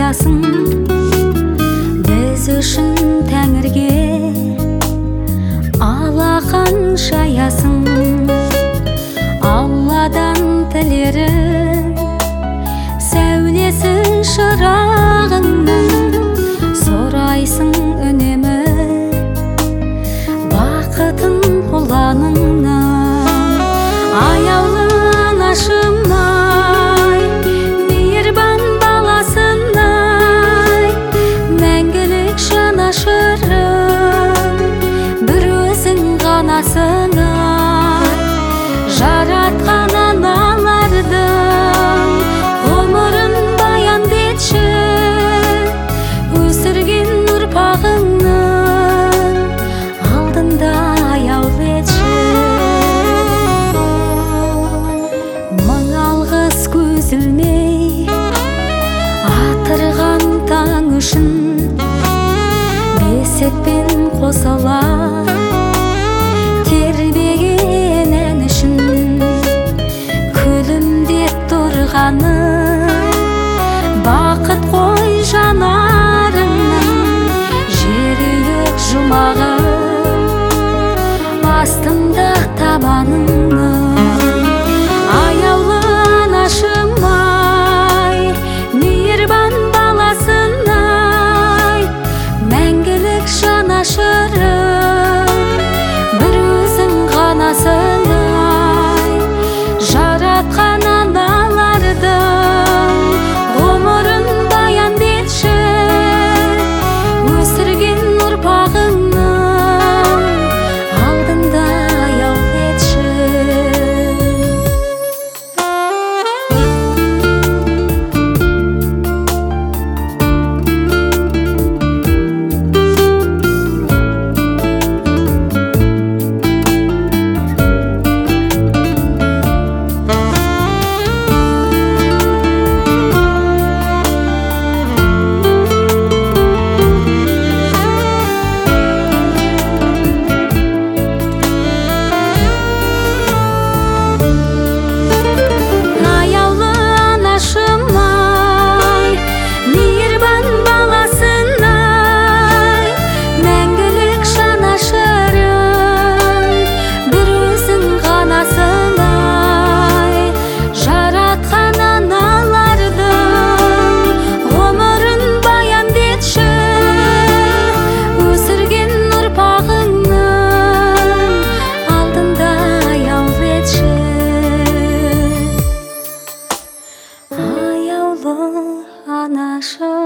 шаясың, біз үшін Тәңірге алақан шаясың. Алладан тілерің, сәулесі шырағыңның, сұрайсың үнемі бақытын ұланыңнан. Аяулы анашым-ай, мейірбан баласың-ай, мәңгілік жанашырым, бір өзің ғанасың-ай. Жаратқан аналардың ғұмырын баянды етші, өсірген ұрпағыңның алдында аяулы етші. Мың алғыс көз ілмей атырған таң үшін, бесікпен қосыла тербеген ән үшін. Күлімдеп тұрғаны бақыт қой жанарыңның, жерүйек жұмағым астында табаныңның. Аяулы анашым-ай, мейірбан баласың-ай, мәңгілік жанашырым, бір өзің ғанасың-ай. Жаратқан аналардың ғұмырын баянды етші, өсірген ұрпағыңның алдында аяулы етші. Аяулы анашым.